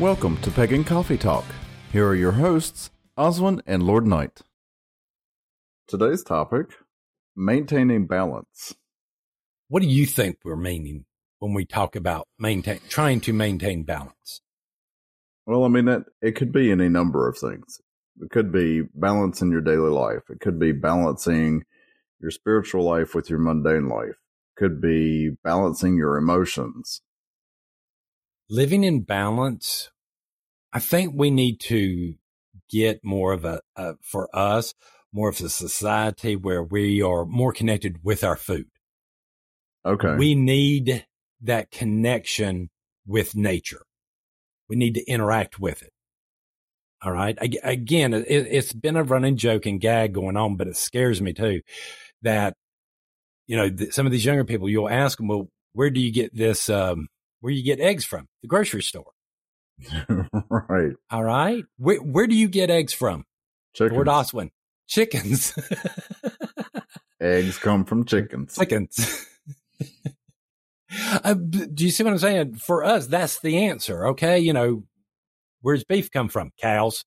Welcome to Pagan Coffee Talk. Here are your hosts, Oswin and Lord Knight. Today's topic, maintaining balance. What do you think we're meaning when we talk about trying to maintain balance? Well, I mean, it could be any number of things. It could be balance in your daily life. It could be balancing your spiritual life with your mundane life. It could be balancing your emotions. Living in balance, I think we need to get more of for us, more of a society where we are more connected with our food. Okay. We need that connection with nature. We need to interact with it. All right. Again, it's been a running joke and gag going on, but it scares me too that, some of these younger people, you'll ask them, well, where do you get this, where you get eggs from? The grocery store. Right. All right. Where do you get eggs from? Chickens. Lord Oswin. Chickens. Eggs come from chickens. Chickens. Do you see what I'm saying? For us, that's the answer. Okay. Where's beef come from? Cows.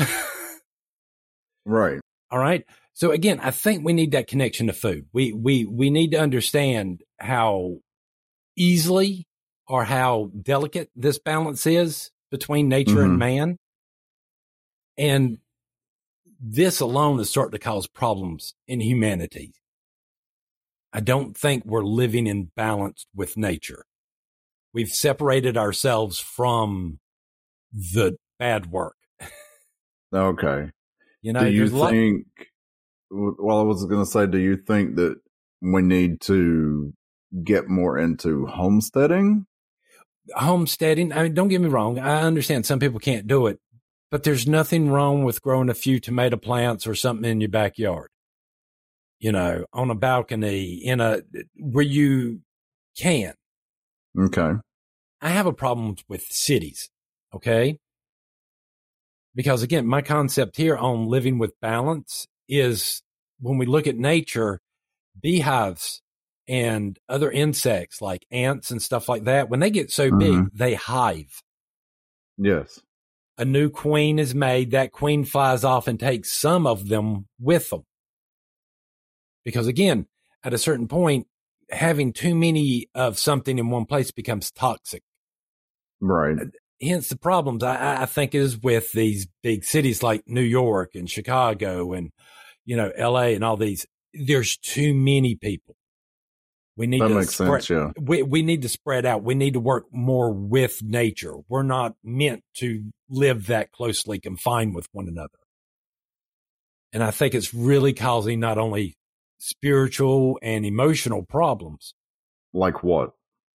Right. All right. So again, I think we need that connection to food. We need to understand how easily or how delicate this balance is between nature and man. And this alone is starting to cause problems in humanity. I don't think we're living in balance with nature. We've separated ourselves from the bad work. Okay. Do you think, well, I was going to say, do you think that we need to get more into homesteading? Homesteading, I mean, don't get me wrong. I understand some people can't do it, but there's nothing wrong with growing a few tomato plants or something in your backyard. On a balcony, where you can. Okay. I have a problem with cities. Okay. Because again, my concept here on living with balance is when we look at nature, beehives and other insects like ants and stuff like that, when they get so big, they hive. Yes. A new queen is made. That queen flies off and takes some of them with them. Because again, at a certain point, having too many of something in one place becomes toxic. Right. Hence the problems I think is with these big cities like New York and Chicago and, LA and all these. There's too many people. We need that makes sense. Yeah. We need to spread out. We need to work more with nature. We're not meant to live that closely confined with one another. And I think it's really causing not only spiritual and emotional problems. Like what?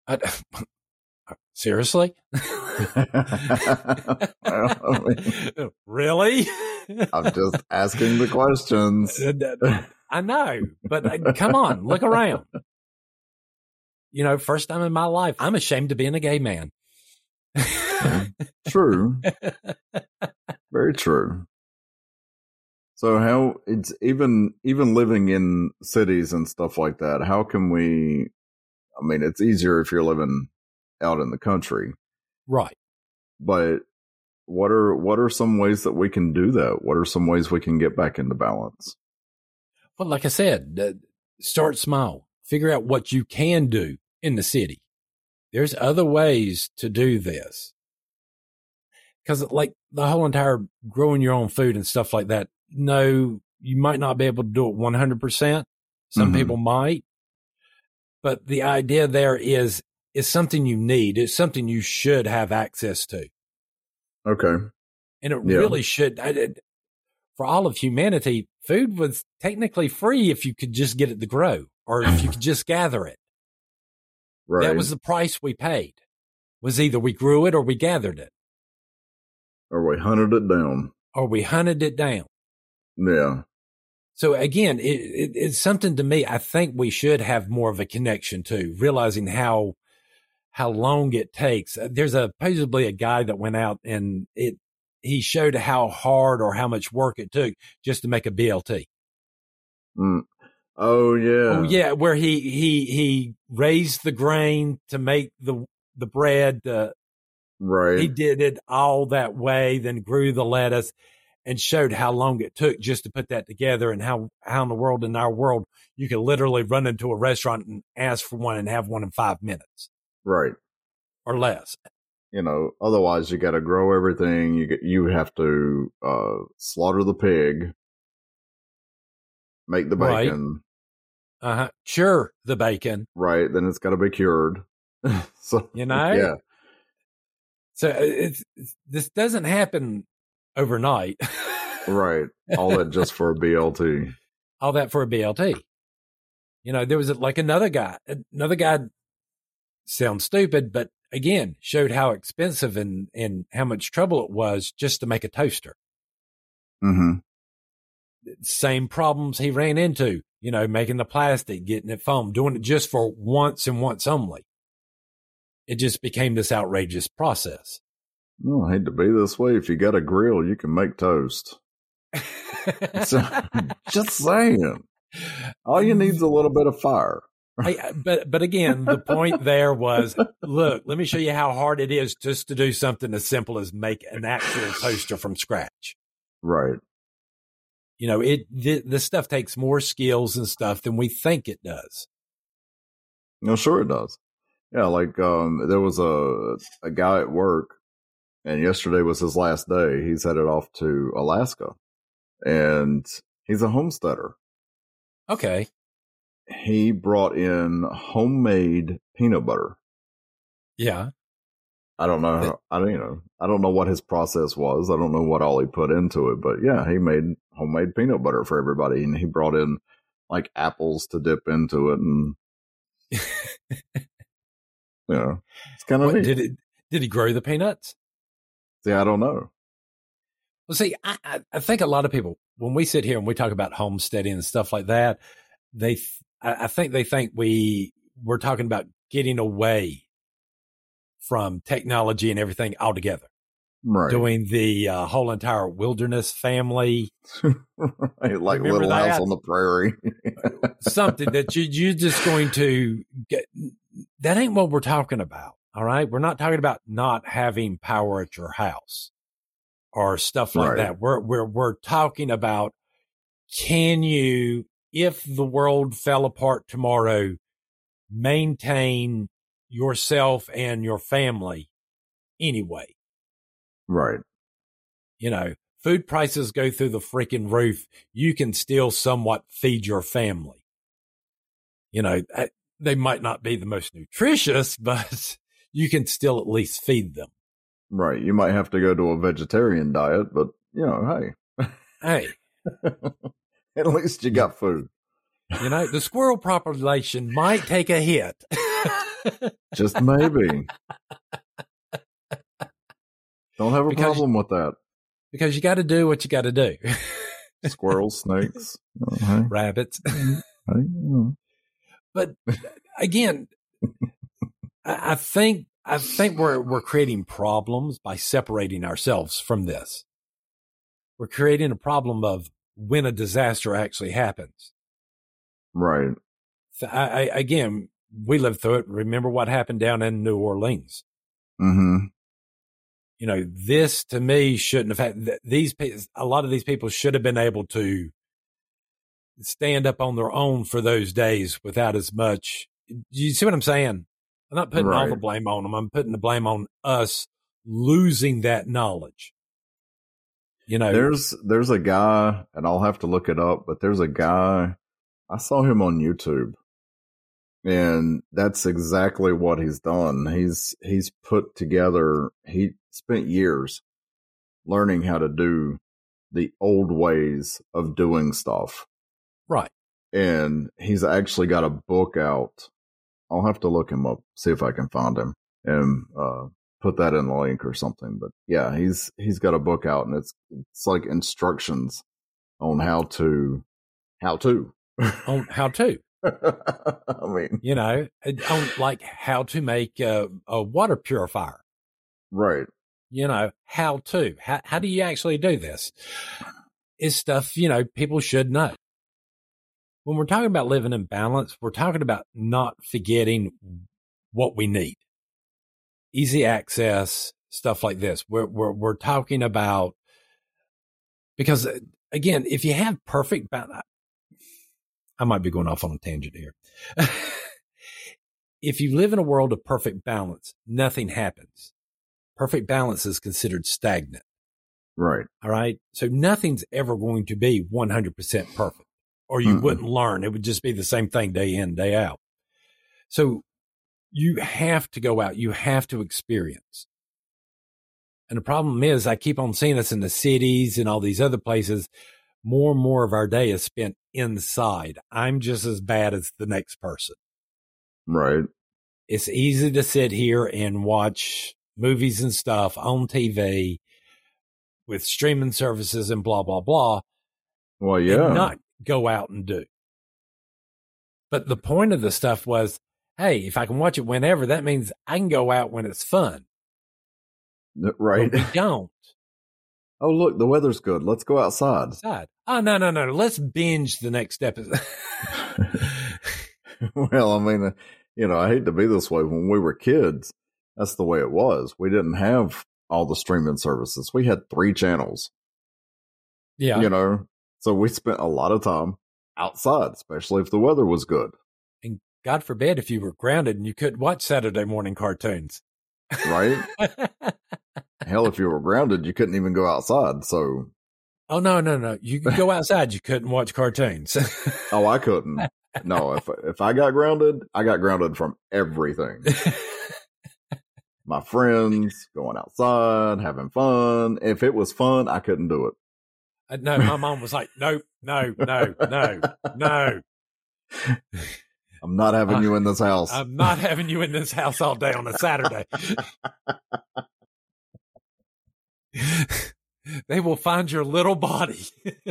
Seriously? Really? I'm just asking the questions. I know, but come on, look around. First time in my life, I'm ashamed of being a gay man. True. Very true. So how it's even living in cities and stuff like that, how can we, I mean, it's easier if you're living out in the country. Right. But what are some ways that we can do that? What are some ways we can get back into balance? Well, like I said, start small. Figure out what you can do in the city. There's other ways to do this. Because like the whole entire growing your own food and stuff like that, no, you might not be able to do it 100%. Some people might. But the idea there is something you need. It's something you should have access to. Okay. And it really should. For all of humanity, food was technically free if you could just get it to grow or if you could just gather it. Right. That was the price we paid. Was either we grew it or we gathered it. Or we hunted it down. Yeah. So again, it's something to me I think we should have more of a connection to, realizing how long it takes. There's supposedly a guy that went out and he showed how hard or how much work it took just to make a BLT. Oh yeah. Oh yeah. Where he raised the grain to make the bread, Right. He did it all that way, then grew the lettuce and showed how long it took just to put that together, and how in the world, in our world, you can literally run into a restaurant and ask for one and have one in 5 minutes. Right. Or less. Otherwise you got to grow everything. You have to slaughter the pig, make the bacon. Right. Cure the bacon. Right. Then it's got to be cured. So, yeah. So this doesn't happen overnight. Right. All that just for a BLT. All that for a BLT. There was another guy sounds stupid, but again, showed how expensive and how much trouble it was just to make a toaster. Mm-hmm. Same problems he ran into, making the plastic, getting it foam, doing it just for once and once only. It just became this outrageous process. Well, I hate to be this way. If you got a grill, you can make toast. So, just saying. All you need is a little bit of fire. But again, the point there was, look, let me show you how hard it is just to do something as simple as make an actual toaster from scratch. Right. This stuff takes more skills and stuff than we think it does. No, sure it does. Yeah, there was a guy at work, and yesterday was his last day. He's headed off to Alaska, and he's a homesteader. Okay. He brought in homemade peanut butter. Yeah. I don't know. I don't know what his process was. I don't know what all he put into it, but yeah, he made homemade peanut butter for everybody, and he brought in apples to dip into it, and it's kind of neat. Did he grow the peanuts? See, I don't know. Well, see, I think a lot of people, when we sit here and we talk about homesteading and stuff like that, I think they think we're talking about getting away from technology and everything altogether. Right. Doing the whole entire wilderness family. Right, like Little House on the Prairie. Something that you're just going to get. That ain't what we're talking about. All right. We're not talking about not having power at your house or stuff like that. We're talking about, can you, if the world fell apart tomorrow, maintain yourself and your family anyway? Right. Food prices go through the freaking roof. You can still somewhat feed your family. They might not be the most nutritious, but you can still at least feed them. Right. You might have to go to a vegetarian diet, but hey. Hey. At least you got food. The squirrel population might take a hit. Just maybe. Don't have a problem with that. Because you got to do what you got to do. Squirrels, snakes, rabbits. But again, I think we're creating problems by separating ourselves from this. We're creating a problem of when a disaster actually happens. Right. So again, we lived through it. Remember what happened down in New Orleans. Mm-hmm. This to me shouldn't have had a lot of these people should have been able to stand up on their own for those days without as much. You see what I'm saying? I'm not putting all the blame on them. I'm putting the blame on us losing that knowledge. There's a guy, and I'll have to look it up, but there's a guy, I saw him on YouTube, and that's exactly what he's done. He's put together, he spent years learning how to do the old ways of doing stuff. Right. And he's actually got a book out. I'll have to look him up, see if I can find him, and put that in the link or something. But yeah, he's got a book out, and it's like instructions on how to. On how to. I mean, on like how to make a water purifier. Right. How to. How do you actually do this? Is stuff, people should know. When we're talking about living in balance, we're talking about not forgetting what we need. Easy access, stuff like this. We're talking about, because again, if you have perfect balance, I might be going off on a tangent here. If you live in a world of perfect balance, nothing happens. Perfect balance is considered stagnant. Right. All right. So nothing's ever going to be 100% perfect, or you wouldn't learn. It would just be the same thing day in, day out. So you have to go out. You have to experience. And the problem is, I keep on seeing this in the cities and all these other places. More and more of our day is spent inside. I'm just as bad as the next person. Right. It's easy to sit here and watch movies and stuff on TV with streaming services and blah, blah, blah. Well, yeah. And not go out and do. But the point of the stuff was, hey, if I can watch it whenever, that means I can go out when it's fun. Right. But we don't. Oh, look, the weather's good. Let's go outside. Oh, no. Let's binge the next episode. Well, I mean, I hate to be this way. When we were kids, that's the way it was. We didn't have all the streaming services. We had 3 channels. Yeah. So we spent a lot of time outside, especially if the weather was good. And God forbid if you were grounded and you couldn't watch Saturday morning cartoons. Right? Hell, if you were grounded, you couldn't even go outside. So. Oh, no. You could go outside. You couldn't watch cartoons. Oh, I couldn't. No, if I got grounded from everything. My friends, going outside, having fun. If it was fun, I couldn't do it. No, my mom was like, no. I'm not having you in this house. I'm not having you in this house all day on a Saturday. They will find your little body.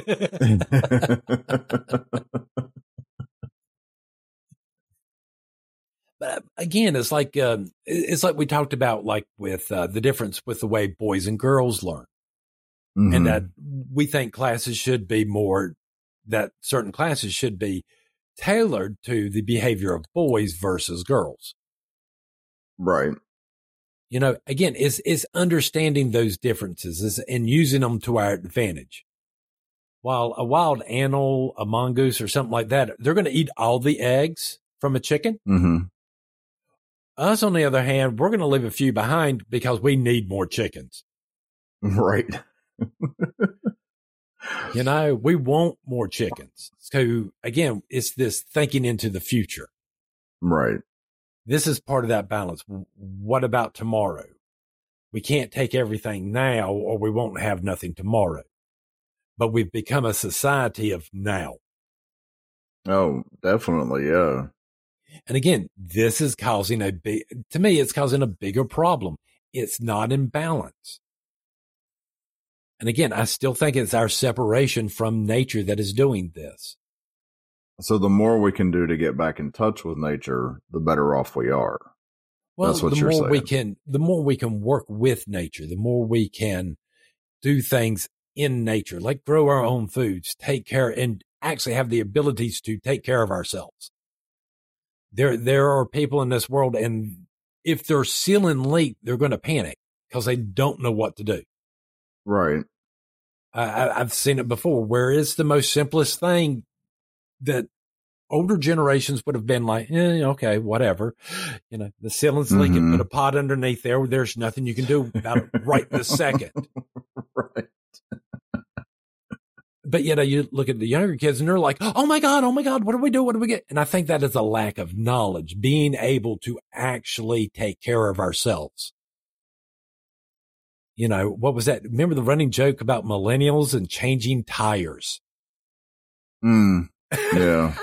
But again, it's like we talked about, like with the difference with the way boys and girls learn, and that we think certain classes should be tailored to the behavior of boys versus girls. Right. Again, it's understanding those differences and using them to our advantage. While a wild animal, a mongoose or something like that, they're going to eat all the eggs from a chicken. Mm-hmm. Us, on the other hand, we're going to leave a few behind because we need more chickens. Right. We want more chickens. So again, it's this thinking into the future. Right. This is part of that balance. What about tomorrow? We can't take everything now or we won't have nothing tomorrow. But we've become a society of now. Oh, definitely. Yeah. And again, this is causing it's causing a bigger problem. It's not in balance. And again, I still think it's our separation from nature that is doing this. So the more we can do to get back in touch with nature, the better off we are. Well, that's what you're saying. The more we can work with nature, the more we can do things in nature, like grow our own foods, take care, and actually have the abilities to take care of ourselves. There are people in this world, and if their ceiling leak, they're going to panic because they don't know what to do. Right. I've seen it before, where it's the most simplest thing that older generations would have been like, okay, whatever. The ceiling's leaking, put a pot underneath there. There's nothing you can do about it right this second. Right. But you look at the younger kids and they're like, oh my God, what do we do? What do we get? And I think that is a lack of knowledge, being able to actually take care of ourselves. What was that? Remember the running joke about millennials and changing tires? Yeah.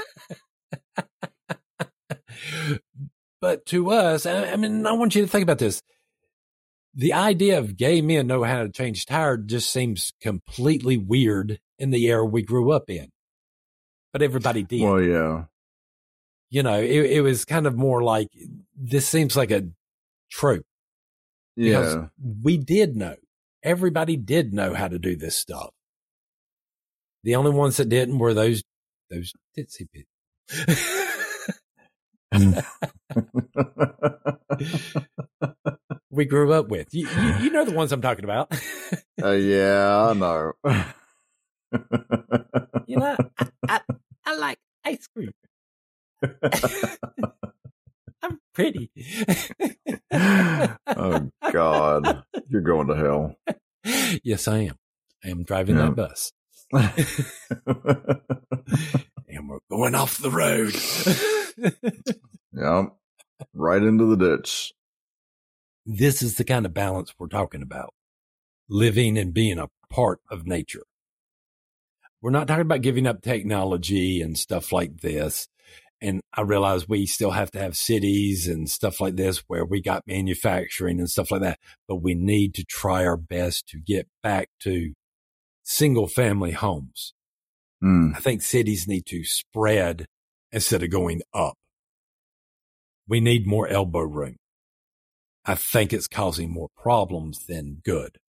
But to us, I want you to think about this. The idea of gay men know how to change tires just seems completely weird in the era we grew up in. But everybody did. Well, yeah. It was kind of more like, this seems like a trope. Because we did know. Everybody did know how to do this stuff. The only ones that didn't were those ditzy bits. we grew up with. You know the ones I'm talking about. Yeah, I know. I like ice cream. I'm pretty. Oh God, you're going to hell. Yes, I am. I am driving that bus. And we're going off the road. Yep. Right into the ditch. This is the kind of balance we're talking about. Living and being a part of nature. We're not talking about giving up technology and stuff like this. And I realize we still have to have cities and stuff like this where we got manufacturing and stuff like that. But we need to try our best to get back to single family homes. I think cities need to spread instead of going up. We need more elbow room. I think it's causing more problems than good.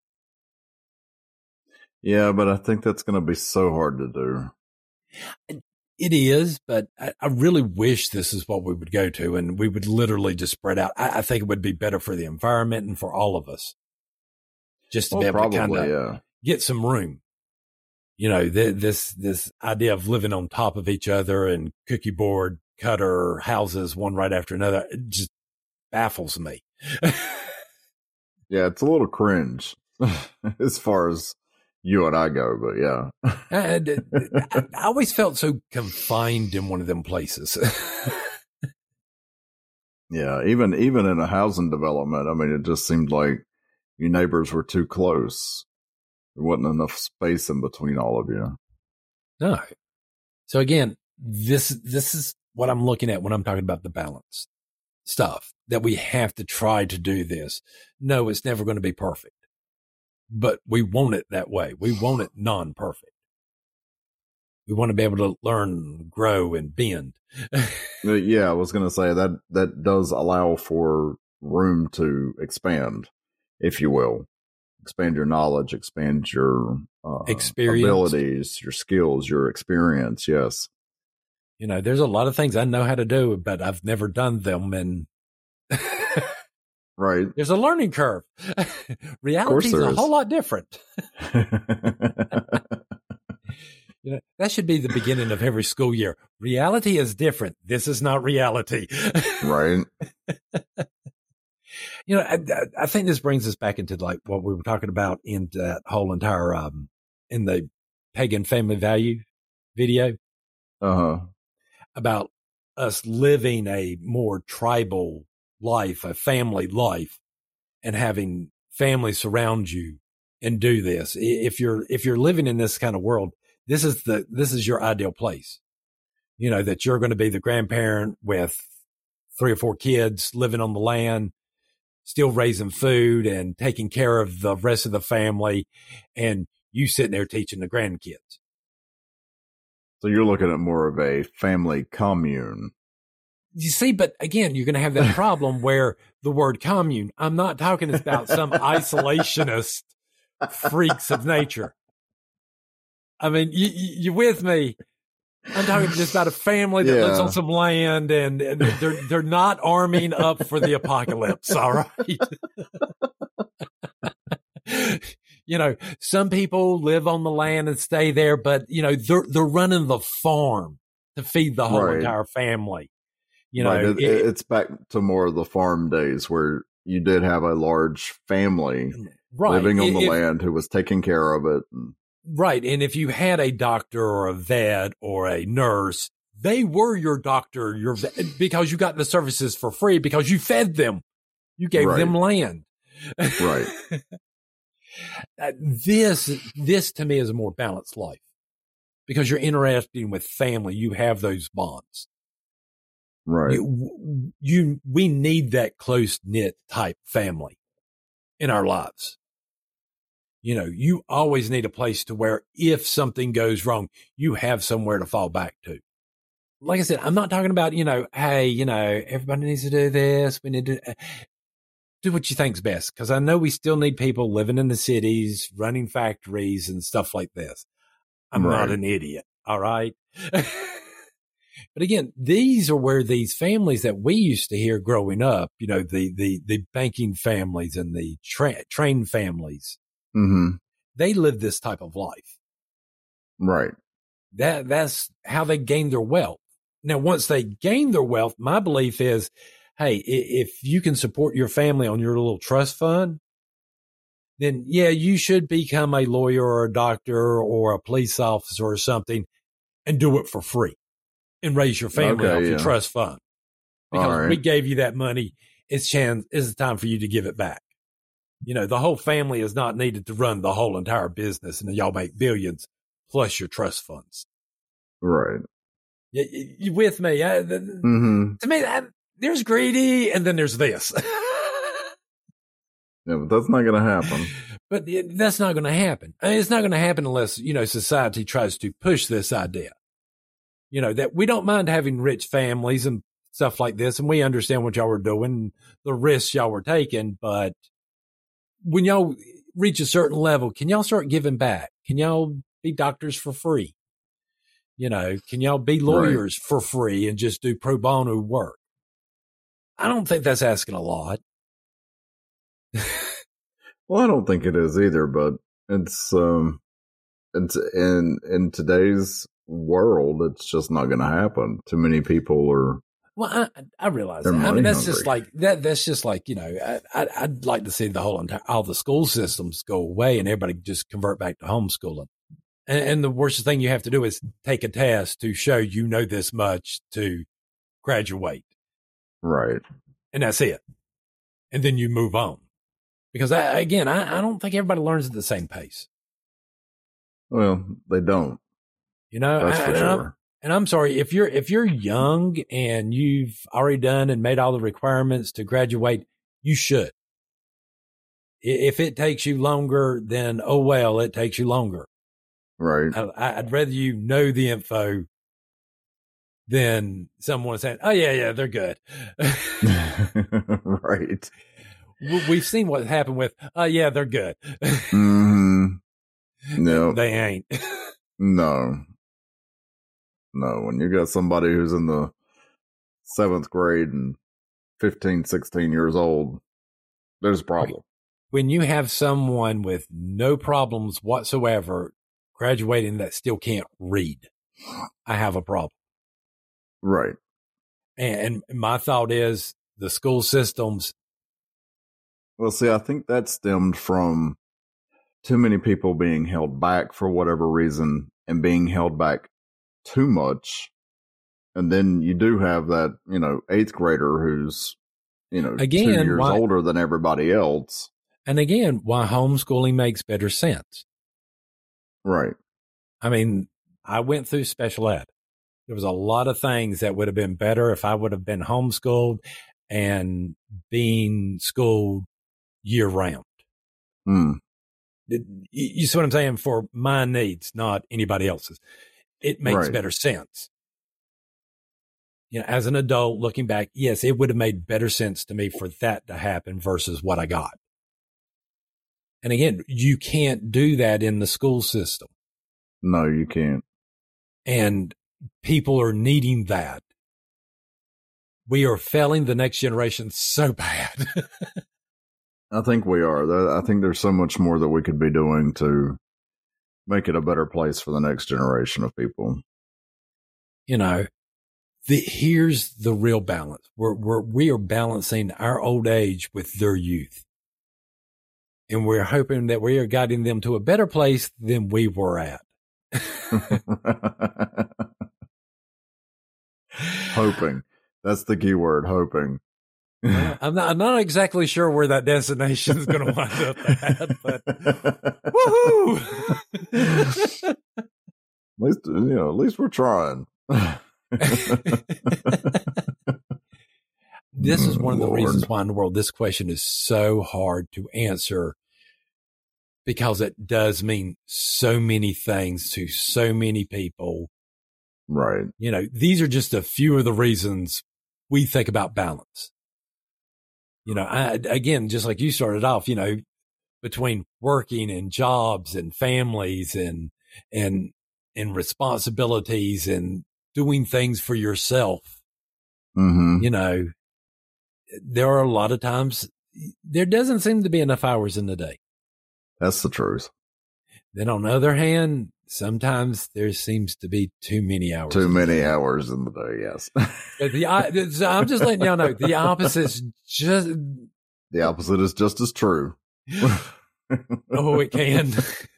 Yeah, but I think that's going to be so hard to do. It is, but I really wish this is what we would go to and we would literally just spread out. I think it would be better for the environment and for all of us. Just to be able to kind of get some room. You know, this idea of living on top of each other and cookie board cutter houses, one right after another, it just baffles me. Yeah, it's a little cringe as far as you and I go, but yeah. I always felt so confined in one of them places. Yeah, even in a housing development, I mean, it just seemed like your neighbors were too close. There wasn't enough space in between all of you. No. So again, this is what I'm looking at when I'm talking about the balance stuff, that we have to try to do this. No, it's never going to be perfect, but we want it that way. We want it non-perfect. We want to be able to learn, grow, and bend. Yeah, I was going to say that does allow for room to expand, if you will. Expand your knowledge, expand your abilities, your skills, your experience. Yes. You know, there's a lot of things I know how to do, but I've never done them. And right. There's a learning curve. Reality is a whole lot different. You know, that should be the beginning of every school year. Reality is different. This is not reality. Right. You know, I think this brings us back into like what we were talking about in that whole entire, in the Pagan Family Value video. About us living a more tribal life, a family life, and having family surround you and do this. If you're living in this kind of world, this is your ideal place. You know, that you're going to be the grandparent with 3 or 4 kids living on the land, still raising food and taking care of the rest of the family, and you sitting there teaching the grandkids. So you're looking at more of a family commune. You see, but again, you're going to have that problem where the word commune, I'm not talking about some isolationist freaks of nature. I mean, you with me? I'm talking just about a family that lives on some land and they're not arming up for the apocalypse. All right. You know, some people live on the land and stay there, but you know, they're running the farm to feed the whole entire family. You know, it's back to more of the farm days where you did have a large family living on the land who was taking care of it. Right. And if you had a doctor or a vet or a nurse, they were your doctor, your vet, because you got the services for free because you fed them. You gave them land. Right. This to me is a more balanced life because you're interacting with family. You have those bonds. Right. We need that close knit type family in our lives. You know, you always need a place to where if something goes wrong, you have somewhere to fall back to. Like I said, I'm not talking about, you know, hey, you know, everybody needs to do this. We need to do what you think's best. Cause I know we still need people living in the cities, running factories and stuff like this. I'm not an idiot. All right. But But again, these are where these families that we used to hear growing up, you know, the banking families and the train families, they live this type of life. Right. That's how they gain their wealth. Now, once they gain their wealth, my belief is, hey, if you can support your family on your little trust fund, then yeah, you should become a lawyer or a doctor or a police officer or something and do it for free and raise your family off your trust fund. Because we gave you that money. It's time for you to give it back. You know, the whole family is not needed to run the whole entire business, and y'all make billions plus your trust funds. Right. You with me? To me, there's greedy, and then there's this. Yeah, but that's not going to happen. But that's not going to happen. I mean, it's not going to happen unless, you know, society tries to push this idea. You know, that we don't mind having rich families and stuff like this, and we understand what y'all were doing, the risks y'all were taking, but when y'all reach a certain level, can y'all start giving back? Can y'all be doctors for free? You know, can y'all be lawyers for free and just do pro bono work? I don't think that's asking a lot. Well, I don't think it is either, but it's in today's world, it's just not going to happen. Too many people are. Well, I realize that. I mean, that's hungry. Just like that. That's just like, you know, I'd like to see all the school systems go away and everybody just convert back to homeschooling. And the worst thing you have to do is take a test to show you know this much to graduate. Right. And that's it. And then you move on. Because I don't think everybody learns at the same pace. Well, they don't. You know, that's for sure. And I'm sorry, if you're young and you've already done and made all the requirements to graduate, you should. If it takes you longer, then oh well, it takes you longer. Right. I'd rather you know the info than someone saying, "Oh yeah, they're good." Right. We've seen what happened with, "Oh yeah, they're good." No, they ain't. No. When you got somebody who's in the 7th grade and 15, 16 years old, there's a problem. When you have someone with no problems whatsoever graduating that still can't read, I have a problem. Right. And my thought is the school systems. Well, see, I think that stemmed from too many people being held back for whatever reason and being held back too much. And then you do have that, you know, 8th grader who's, you know, 2 years older than everybody else. And again, why homeschooling makes better sense. Right. I mean, I went through special ed. There was a lot of things that would have been better if I would have been homeschooled and being schooled year round. You see what I'm saying? For my needs, not anybody else's. It makes better sense. You know, as an adult looking back, yes, it would have made better sense to me for that to happen versus what I got. And again, you can't do that in the school system. No, you can't. And people are needing that. We are failing the next generation so bad. I think we are. I think there's so much more that we could be doing to make it a better place for the next generation of people. You know, here's the real balance. We are balancing our old age with their youth. And we're hoping that we are guiding them to a better place than we were at. Hoping. That's the key word, hoping. I'm not exactly sure where that destination is going to wind up at, but woohoo! At least we're trying. This is one of the reasons why in the world this question is so hard to answer, because it does mean so many things to so many people. Right. You know, these are just a few of the reasons we think about balance. You know, again, just like you started off, you know, between working and jobs and families and responsibilities and doing things for yourself. Mm-hmm. You know, there are a lot of times there doesn't seem to be enough hours in the day. That's the truth. Then on the other hand, sometimes there seems to be too many hours. Too many hours in the day, yes. I'm just letting y'all know the opposite is just as true. Oh, it can.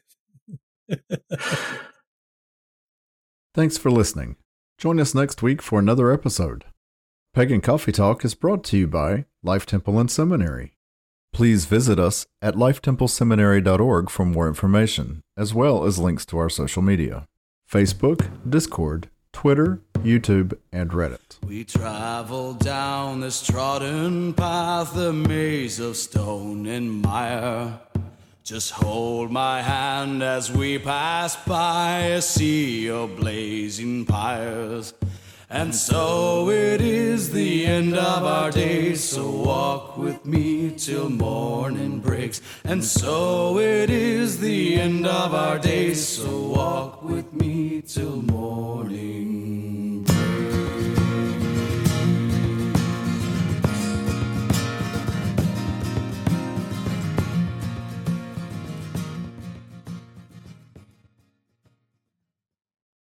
Thanks for listening. Join us next week for another episode. Pagan Coffee Talk is brought to you by Life Temple and Seminary. Please visit us at lifetempleseminary.org for more information, as well as links to our social media: Facebook, Discord, Twitter, YouTube, and Reddit. We travel down this trodden path, a maze of stone and mire. Just hold my hand as we pass by a sea of blazing pyres. And so it is the end of our days, so walk with me till morning breaks. And so it is the end of our days, so walk with me till morning